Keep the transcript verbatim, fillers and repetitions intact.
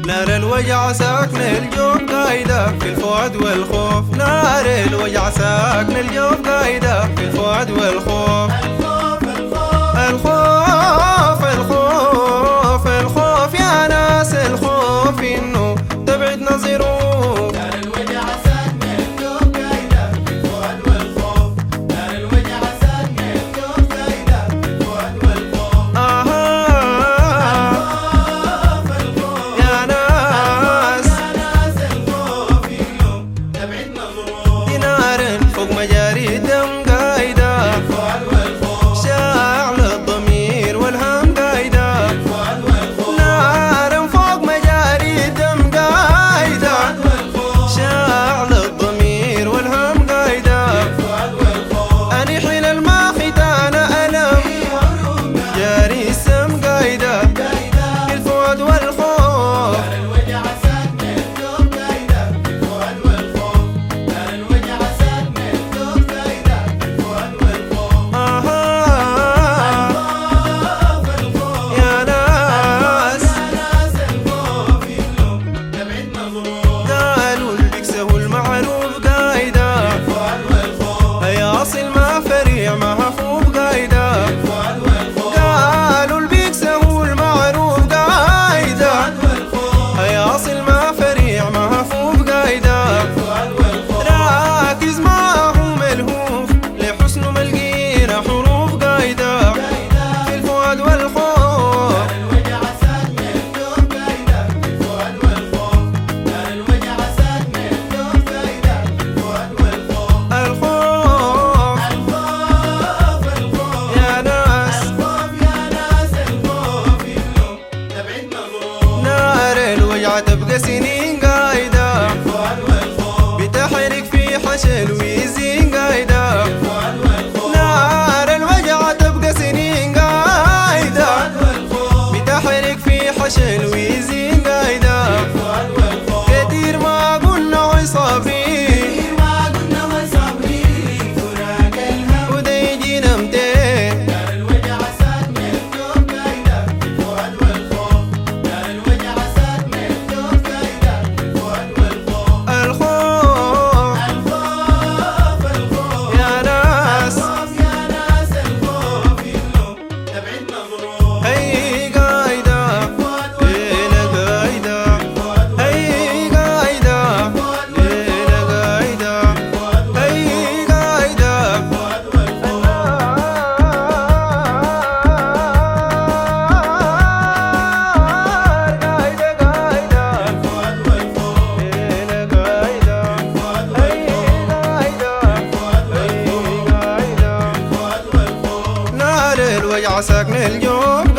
نار الوجع ساكن الجوف قايدة في الفؤاد والخوف. نار الوجع ساكن الجوف قايدة في الفؤاد والخوف. الخوف الخوف الخوف يا ناس، الخوف إنه تبعد نظيره. نار الوجع ساكن الجوف قايدة في الفؤاد والخوف. نار الوجع ساكن الجوف قايدة في الفؤاد والخوف. آها الخوف يا ناس، يا ناس الخوف إنه تبعد نظره. دي نار فوق مجاري الدم قايدة في الفؤاد والخوف. شاعل الضمير والهم قايدة. في الفؤاد والخوف. نار فوق مجاري الدم قايدة والخوف. شاعل الضمير والهم قايدة. في الفؤاد والخوف. أني حين الماء ختان ألم جاري السم قايدة في الفؤاد والخوف. نار الوجع ساكن الجوف قايدة في الفؤاد والخوف. نار الوجع ساكن الجوف قايدة في الفؤاد والخوف. آها الخوف الخوف يا ناس، يا ناس الخوف إنه تبعد نظره. قالوا اللي بيكسهوا المعروف قايدة في الفؤاد والخوف. هيا أصل ما فريع ما هفوق قايدة. في الفؤاد والخوف. قالوا اللي بيكسهوا المعروف قايدة والخوف. هيا أصل ما فريع ما هفوق قايدة. في الفؤاد والخوف. راكز معه ملهوف لحسنه ملقينا حروف قايدة في الفؤاد والخوف. نار الوجع ساكن الجوف قايدة في الفؤاد والخوف. نار الوجع ساكن الجوف قايدة في الفؤاد والخوف. الخوف الخوف الخوف يا ناس، الخوف يا ناس الخوف إنه تبعد نظره. نار الوجع تبقى سنين قايدة في الفؤاد والخوف. بتحرق في حشل ويزين قايدة. في الفؤاد والخوف. نار الوجع تبقى سنين قايدة والخوف. بتحرق في حشل ويزين قايدة. في الفؤاد والخوف. كتير ما قلنا عصابي ما قلنا وصابرين فراق الهم. وده يجينا متين. نار الوجع ساكن الجوف قايدة في الفؤاد والخوف. نار الوجع ساكن الجوف قايدة في الفؤاد والخوف. الخوف الخوف الخوف يا ناس، الخوف يا ناس الخوف إنه تبعد نظره. هي قايدة ليلة قايدة، هي قايدة ليلة قايدة، هي قايدة النار قايدة قايدة الفؤاد والخوف. ليلة قايدة، هي قايدة هي قايدة. الفؤاد والخوف. نار الوجع ساكن الجوف